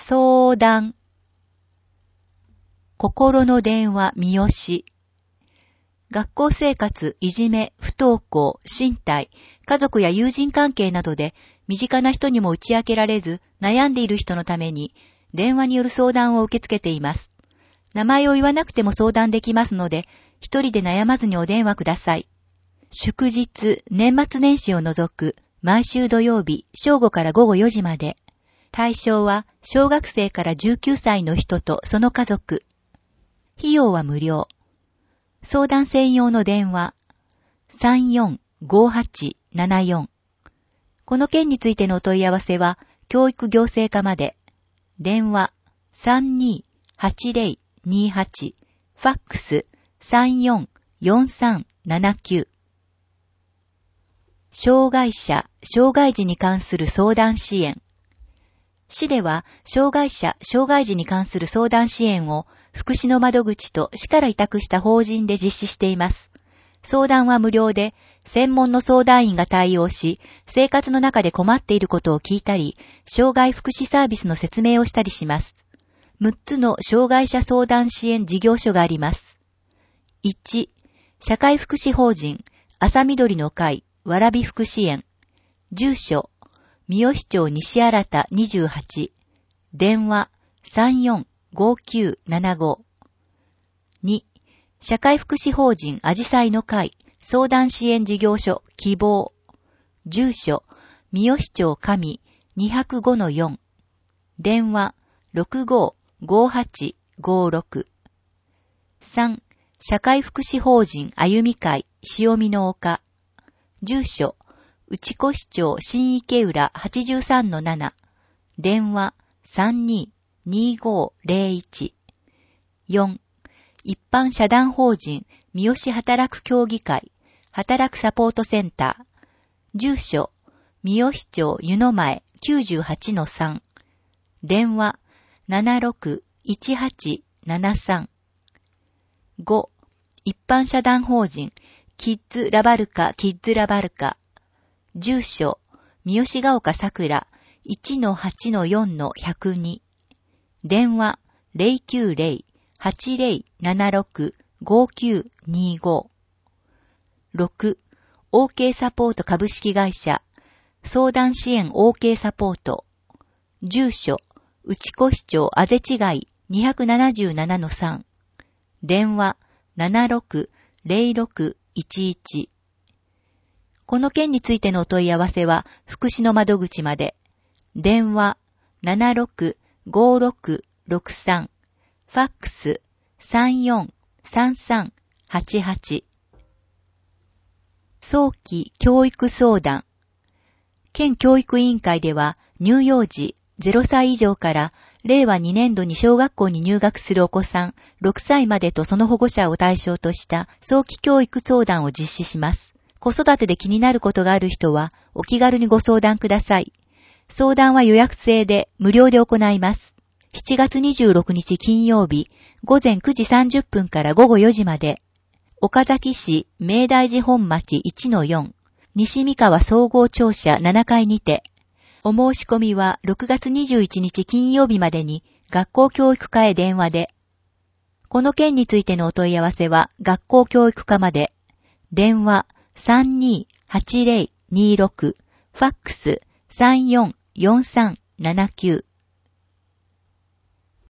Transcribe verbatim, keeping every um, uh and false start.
相談。心の電話三好。学校生活、いじめ、不登校、身体、家族や友人関係などで身近な人にも打ち明けられず悩んでいる人のために電話による相談を受け付けています。名前を言わなくても相談できますので、一人で悩まずにお電話ください。祝日、年末年始を除く毎週土曜日正午から午後よじまで。対象は小学生からじゅうきゅうさいの人とその家族。費用は無料。相談専用の電話 さんよんごはちななよん。この件についてのお問い合わせは教育行政課まで。電話 さんにーはちぜろにーはち、ファックス さんよんよんさんななきゅう。障害者、障害児に関する相談支援。市では、障害者、障害児に関する相談支援を、福祉の窓口と市から委託した法人で実施しています。相談は無料で、専門の相談員が対応し、生活の中で困っていることを聞いたり、障害福祉サービスの説明をしたりします。むっつの障害者相談支援事業所があります。いち、社会福祉法人、朝緑の会、わらび福祉園。住所、三好町西新田にじゅうはち。電話 さんよんごきゅうななご。に、社会福祉法人あじさいの会相談支援事業所希望。住所、三好町上にまるごのよん。電話 ろくごごはちごろく。さん、社会福祉法人あゆみ会塩見の丘。住所、内越町新池浦 はちじゅうさんのなな。電話 さんにーにーごーぜろいち。よん、一般社団法人三好働く協議会働くサポートセンター。住所、三好町湯の前 きゅうじゅうはちのさん。電話 ななろくいちはちななさん。ご、一般社団法人キッズラバルカキッズラバルカ。住所、三好ヶ丘桜 いちのはちのよんのひゃくに。電話 ゼロきゅうゼロ はちゼロ ななろく ごきゅうにご。ろく、オーケー サポート株式会社相談支援 オーケー サポート。住所、内越町あぜち街になななのさん。電話 ななろくゼロろくいちいち。この件についてのお問い合わせは福祉の窓口まで。電話 ななろくごろくろくさん。ファックス さんよんさんさんはちはち。早期教育相談。県教育委員会では乳幼児ゼロさい以上かられいわにねんどに小学校に入学するお子さんろくさいまでとその保護者を対象とした早期教育相談を実施します。子育てで気になることがある人はお気軽にご相談ください。相談は予約制で無料で行います。しちがつにじゅうろくにち金曜日ごぜんくじさんじゅっぷんからごごよじまで。岡崎市明大寺本町 いちのよん。西三河総合庁舎ななかいにて。お申し込みはろくがつにじゅういちにち金曜日までに学校教育課へ電話で。この件についてのお問い合わせは学校教育課まで。電話 さんにーはちゼロにーろく。ファックス さんよんよんさんななきゅう。